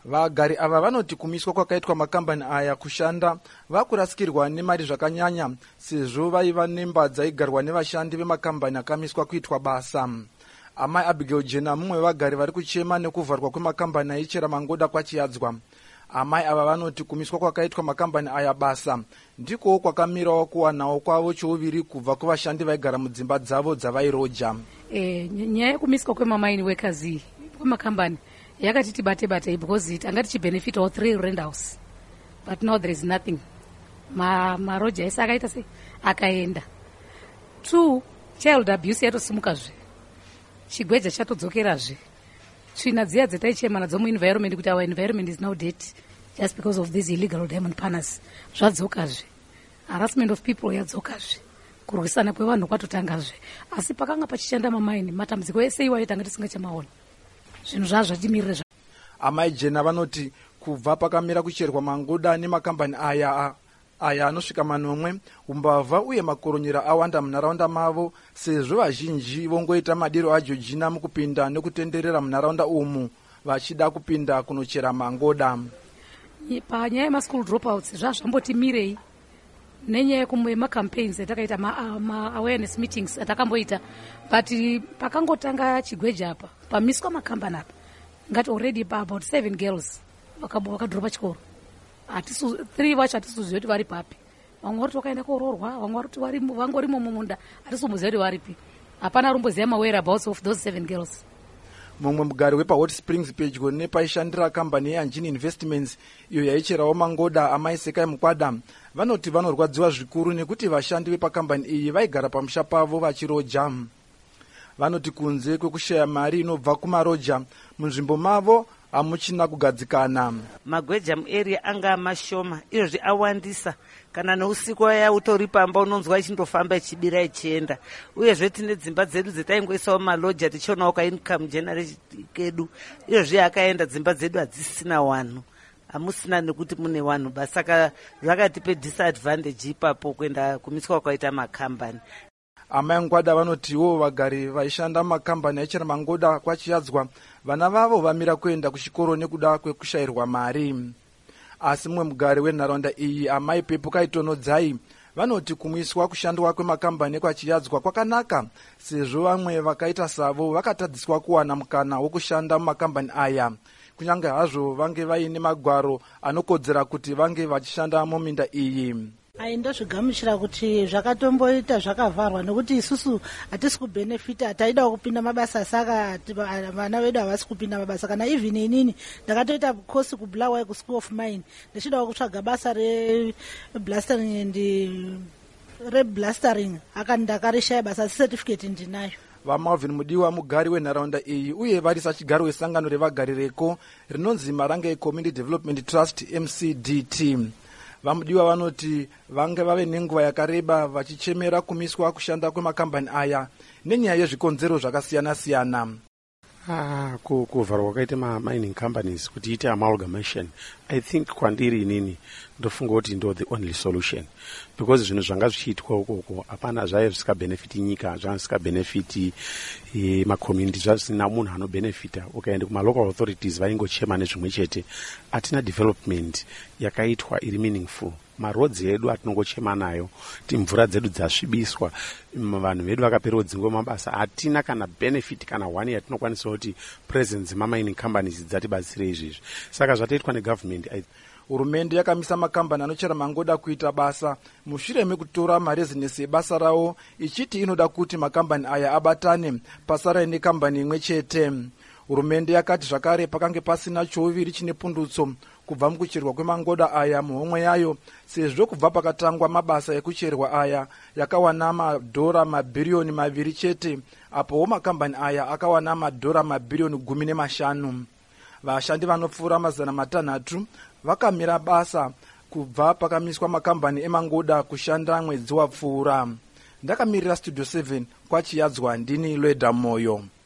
Vagari ava vanoti kumiswa kwakaitwa makambani aya kushanda vakurasikirwa nemari zvakanyanya sezvo vaiva nemba dzaigarwa nevashandi vemakambani akamiswa kuitwa basa. Amai Abigail Jena mumwe wevagari vari kuchema nekuvharwa kwemakambani aichera mangoda kwaChiyadzwa. Amai ava vanoti kumiswa kwakaitwa makambani aya basa ndikowo kwakamirawo kuwanawo kwavo chouviri kubva kuvashandi vaigara mudzimba dzavo dzavairoja. Nyaya yekumiswa kwemamaini wekazi kwemakambani yakati bate because tanga tichibenefitawo 3 rent house, but now there is nothing. Maroja ese akaita sei akaenda. 2 child abuse yatosimukazve, chigweja chatodzokerazve. Tsvina dziya dzataichema nadzo muenvironment kuti our environment is now dirty just because of these illegal diamond partners zvadzokazve. Harassment of people yadzokazve, kurwisana kwevanhu kwatotangazve. Asi pakanga pachishanda mamaini matambudziko ese iwayo tanga tisingachamaona. Zvinhu zvazvatimirira. Amai Jena vanoti kubva pakamira kucherwa mangoda nemakambani aya anosvika 9 umbavha uye makoronyera awanda munharaunda mavo sezvo vazhinji vongoita madiro aJeorgina mukupinda nekutenderera munharaunda umu vachida kupinda kunochera mangoda. Panyaya yemaschool dropouts zvazvambotimirei nenyaya yemacampaigns atakaita awareness meetings atakamboita, but pakangotanga chigweja apa pamiswa makambani apa ngati already about 7 girls vakadropa chikoro. 3 vacho hatisiziva kuti vari papi, vamwe vari vakaenda kororwa, vamwe vari vangorimo mumunda, hatisimuziva kuti varipi. Hapana rumboziva mawhereabouts of those 7 girls. Mumwe mugari wepaHot Springs pedyo nepaishandira kambani yeAngini Investments iyo yaicherawo mangoda amai Sekai Mukwada vanoti vanorwadziwa zvikuru nekuti vashandi vepakambani iyi vaigara pamusha pavo vachiroja. Vanoti kunze kwekushaya mari inobva kumaroja munzvimbo mavo hamuchina kugadzikana. Magweja muarea anga mashoma, izvozvi awandisa. Kana neusiku waya utori pamba unonzwa ichindofamba ichibira ichienda. Uyezve tine dzimba dzedu dzetaingoisawo maloja tichionawo ka-income generation kedu. Izvozvi akaenda dzimba dzedu hadzisina wanhu. Hamusina nekuti mune wanhu basi, saka zvakatipe disadvantage ipapo kuenda kumiswa kwaita makambani. Amai Mukwada vanotiwo vagari vaishanda makambani aichera mangoda kwaChiyadzwa vana vavo vamira kuenda kuchikoro nekuda kwekushayirwa mari. Asi mumwe mugari wenharaunda iyi amai Pepo Kaitonodzai vanoti kumwiswa kushandwa kwemakambani kwaChiyadzwa kwakanaka sezvo vamwe vakaita savo vakatadziswa kuwana mukana wokushanda mumakambani aya kunyange hazvo vange vaine magwaro anokodzera kuti vange vachishanda muminda iyi. Ndozvigamuchira kuti zvakatomboita zvakavharwa nekuti isusu hatisi kubenefita, hataida kupinda mabasa, saka vana vedu havasi kupinda mabasa. Kana even inini ndakatoita kosi kuBulawayo kuSchool of Mine ndichidawo kutsvaga basa reblastering ndakarishaya basa, asi certificate ndinayo. VaMalvin Mudiwa mugari wenharaunda iyi uye vari sachigaro wesangano revagari reko rinonzi Marange Community Development Trust MCDT. VaMudiwa vanoti vange vave nenguva yakareba vachichemera kumiswa kushanda kwemakambani aya nenyaya yezvikonzero zvakasiyana-siyana. Kuvharwa kwakaita mining companies kuti ite amalgamation, I think kwandiri inini ndofunga kuti ndo the only solution, because zvinhu zvanga zvichiitwa ukoko hapana zvaive zvisikabenefiti nyika, zvanga zvisikabenefiti macommunity, zvisina munhu anobenefita. Ukaenda kumalocal authorities vaingochema nezvimwe chete, hatina development yakaitwa iri meaningful. Marodzi edu atinongochema nayo, mvura dzedu dzasvibiswa, vanhu vedu vakaperiwa dzinguva mabasa, hatina kana benefit kana one yatinokwanisa kuti presence mamining companies dzatibatsire izvizvi. Saka zvataitwa negovernment. Hurumende yakamisa makambani anochera mangoda kuita basa mushure mekutora marezinesi ebasa rawo ichiti inoda kuti makambani aya abatane pasara nekambani imwe chete. Hurumende yakati zvakare pakange pasina chouviri chine pundutso kubva mukucherwa kwemangoda aya muhomwe yayo, sezvo kubva pakatangwa mabasa ekucherwa aya yakawana madhora mabhiriyoni 2 chete, apowo makambani aya akawana madhora mabhiriyoni 15. Vashandi vanopfuura 600 vakamira basa kubva pakamiswa makambani emangoda kushanda mwedzi wapfuura. Ndakamirira Studio 7 kwaChiyadzwa, ndini Lweda Moyo.